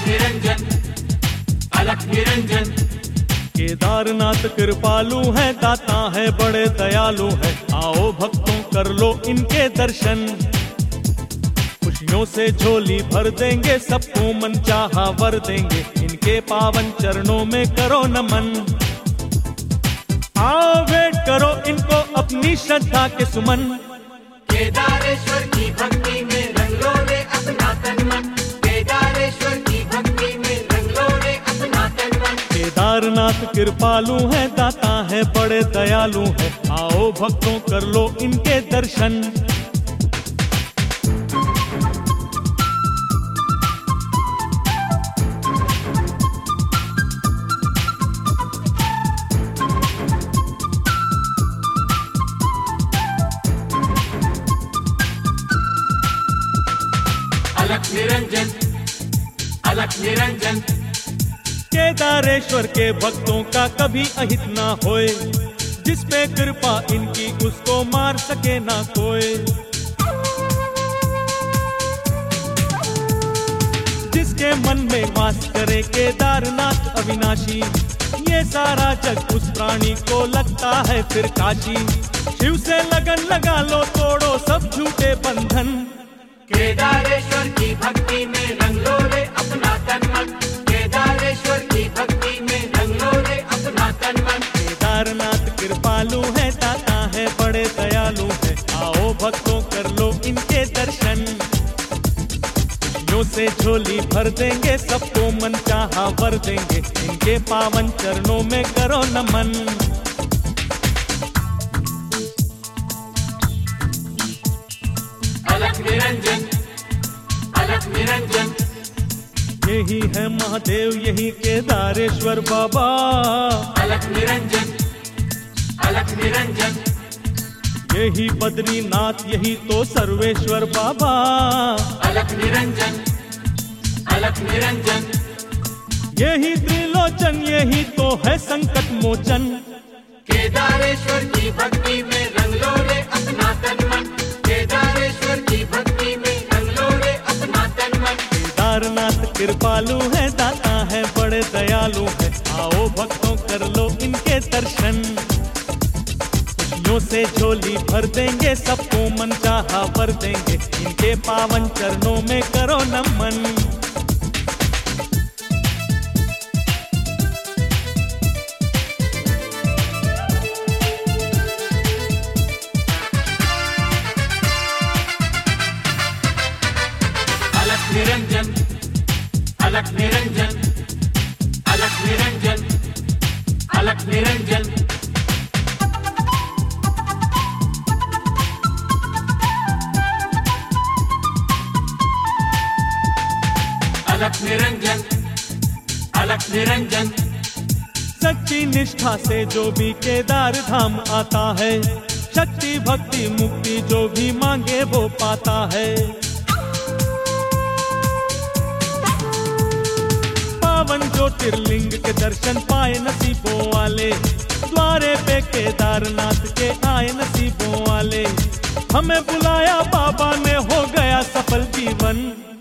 निरंजन, अलख निरंजन। केदारनाथ कृपालु है, दाता है, बड़े दयालु है। आओ भक्तों कर लो इनके दर्शन, खुशियों से झोली भर देंगे, सबको मनचाहा वर देंगे। इनके पावन चरणों में करो नमन, आओ भेंट करो इनको अपनी श्रद्धा के सुमन। केदारेश्वर की भक्ति में रंग लो रे अपना तन मन, केदारेश्वर की भक्ति में रंग लो रे अपना तन मन। केदारनाथ कृपालु है, दाता है, बड़े दयालु है। आओ भक्तों कर लो इनके दर्शन। अलख निरंजन, अलख निरंजन। केदारेश्वर के भक्तों का कभी अहित ना होए, जिस पे कृपा इनकी उसको मार सके ना कोई। जिसके मन में वास करे केदारनाथ अविनाशी, ये सारा जग उस प्राणी को लगता है फिर काशी। शिव से लगन लगा लो, तोड़ो सब झूठे बंधन। केदारेश्वर की भक्ति में रंग लो रे अपना तन मन, केदारेश्वर की भक्ति में रंग लो रे अपना तन मन। केदारनाथ कृपालु है, दाता है, बड़े दयालु है। आओ भक्तों कर लो इनके दर्शन, खुशियों से झोली भर देंगे, सबको मनचाहा वर देंगे। इनके पावन चरणों में करो नमन। अलख निरंजन, अलख निरंजन। यही है महादेव, यही केदारेश्वर बाबा। अलख निरंजन, अलख निरंजन। यही बद्रीनाथ, यही तो सर्वेश्वर बाबा। अलख निरंजन, अलख निरंजन। यही त्रिलोचन, यही तो है संकट मोचन। केदारेश्वर की भक्ति में रंग लो रे अपना तन मन, केदारेश्वर की भक्ति में रंग लो रे अपना तन मन। केदारनाथ कृपालु है, दाता है, बड़े दयालु है। आओ भक्तों कर लो इनके दर्शन, खुशियों से झोली भर देंगे, सबको मनचाहा वर देंगे। इनके पावन चरणों में करो नमन। अलख निरंजन, अलख निरंजन, अलख निरंजन, अलख निरंजन। अलख निरंजन, अलख निरंजन। सच्ची निष्ठा से जो भी केदार धाम आता है, शक्ति भक्ति मुक्ति जो भी मांगे वो पाता है। पावन ज्योतिर्लिंग के दर्शन पाए नसीबों वाले, द्वारे पे केदारनाथ के आए नसीबों वाले। हमें बुलाया बाबा ने, हो गया सफल जीवन।